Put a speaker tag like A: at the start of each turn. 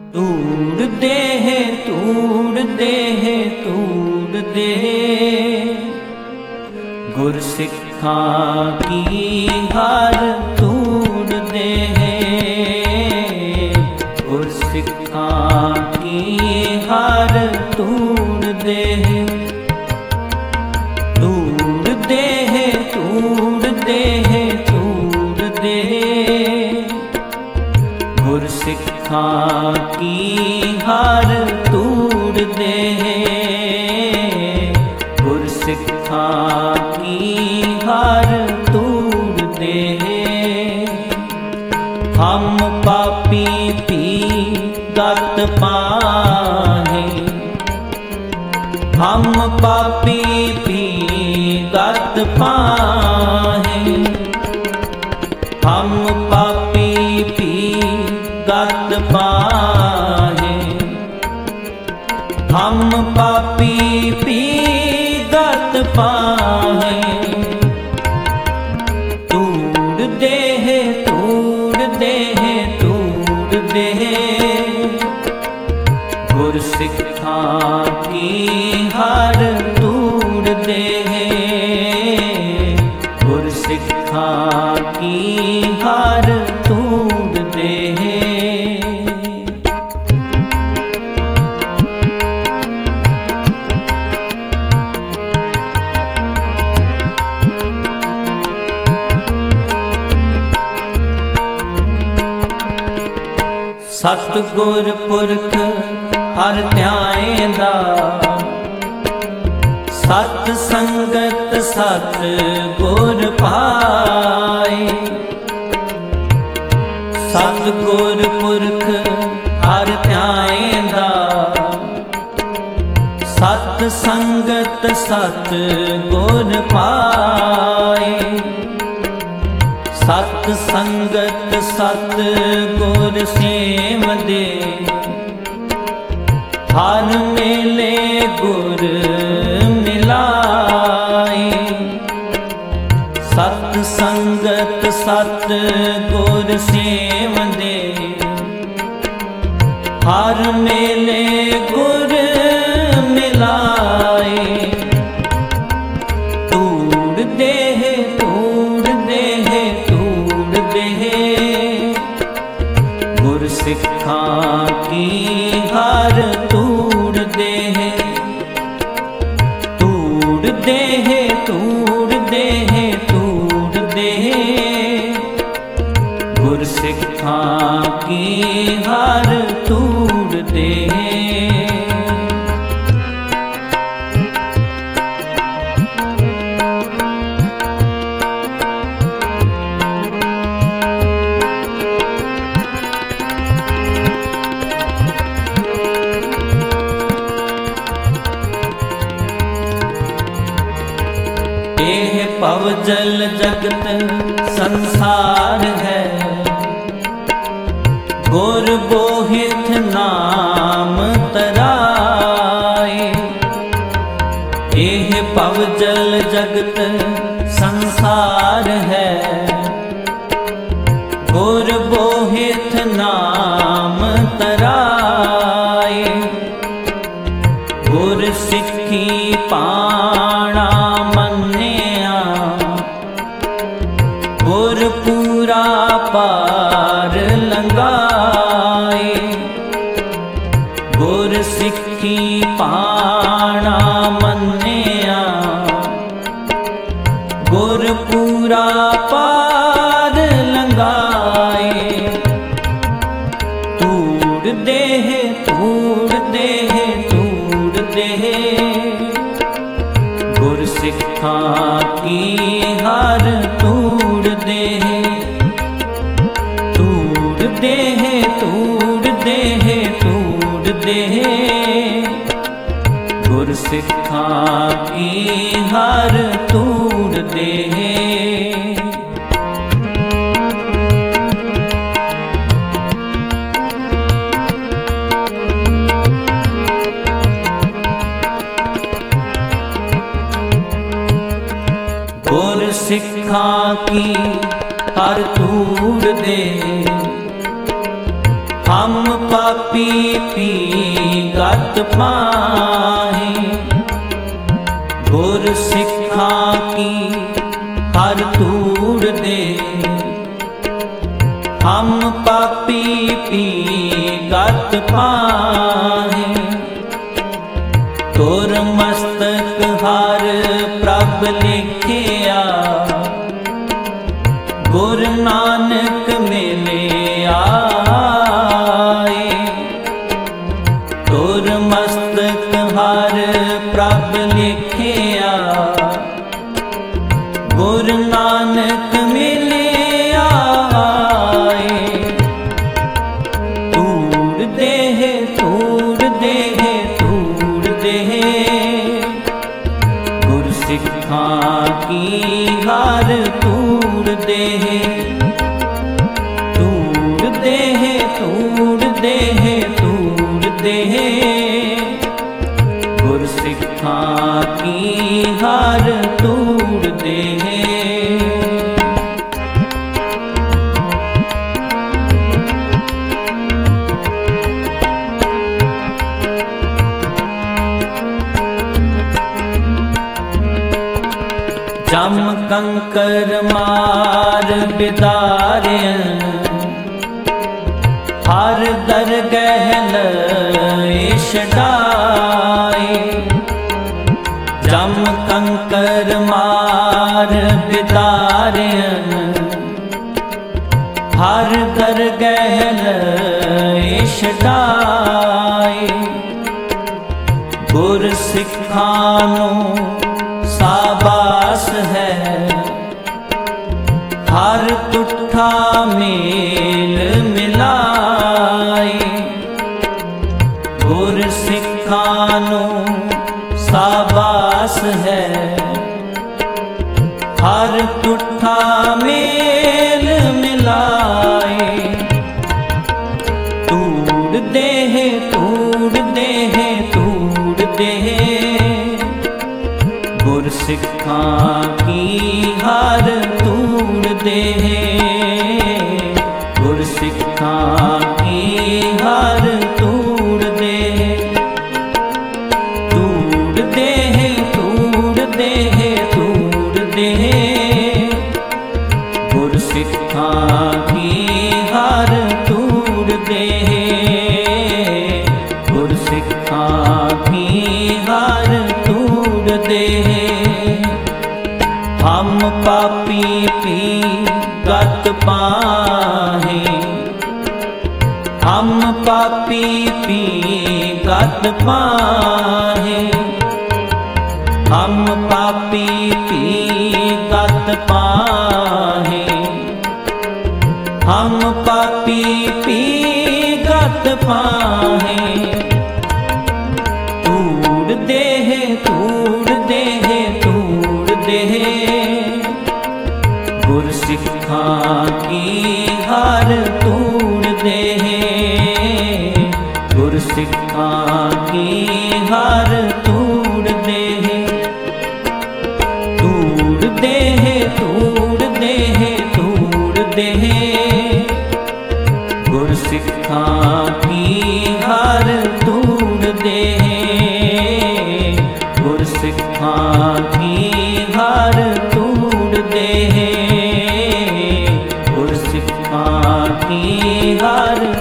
A: तूड़ दे है तूड़ दे है तूड़ दे गुर सिखा की हार तूड़ दे है गुर सिखा की हार तूड़ दे है तूड़ दे है तूड़ दे है तूड़ दे गुर सिखा की हार तूड़ दे गुर सिखा की हार तूड़ दे हम पापी पी गत पाहे हम पापी पी गत पाहे हम पापी पी गत पाहे हम पापी पी गत पाहे तूड़ दे है तूड़ दे है तूड़ दे गुर सिखा की हार तूड़ दे गुर सिखा की हार तूड़ दे सतगुर पुरख हर ध्याएंदा सत संगत सत गुर पाए सतगुर पुरख हर ध्याएंदा सत संगत सत गुर पाए सत संगत सत गुर सेव दे हर मेले गुर मिलाए सत संगत सत गुर सेव दे हर मेले गुर मिलाए तूड़ दे तूड़ दे तूड़ दे गुर सिखा की हार तूड़ दे तूड़ दे तूड़ दे तूड़ दे गुर सिखा की हार तूड़ दे पव जल जगत संसार है गुर बोहित नाम तराए एह पव जल जगत संसार है गुर बोहित नाम तराए गुर सिखी पाणा गुर पूरा पार लंगाए गुर सिखी पाणा मन्निया गुर पूरा पार लंगाए तूड़ दे तूड़ दे तूड़ दे गुर सिखा की हार तूड़ दे तूड़ दे तूड़ दे तूड़ दे गुर सिखा की हार तूड़ दे गुर सिखा की हार तूड़ दे हम पापी पी गत पाहे, गुर सिखा की हर तूड़ दे। हम पापी पी गत पाहे, तुर मस्तक हर प्रभ लिखिया। गुर नानक मिले आए, तुर मस्तक हर प्रभ लिखिया। गुर नानक मिले आए, तूड़ देह तूड़ देह तूड़ देह। गुर सिखा की हर तूड़ देह, तूड़ देह तूड़ देह तूड़ देह। गुर सिखा की हर तूड़ देह। जम कंकर मार बिदारियन, हर दरगह लए छड़ाए। जम कंकर मार बिदारियन, हर दरगह लए छड़ाए। गुर सिखानो साबास है, हर तुठा मेल मिलाए। गुर सिखानो साबास है, हर तुठा मेल मिलाए। तूड़ देह तूड़ देह तूड़ देह। गुर सिखा की हर तूड़ देह, गुर सिखा की हर तूड़ देह। तूड़ देह तूड़ देह तूड़ देह। गुर सिखा की हर तूड़ देह, गुर सिखा की हर तूड़ देह। हम पापी पी गत पाहे, हम पापी पी गत पाहे। हम पापी पी गत पाहे, हम पापी पी गत पाहे। तूड़ देह तूड़ देह तूड़ देह। गुर सिखा की हर तूड़ देह, गुर सिखा की हर तूड़ देह। तूड़ देह तूड़ देह तूड़ देह। गुर सिखा की हर तूड़ देह, गुर सिखा की हर तूड़ देह, गुर सिखा की हर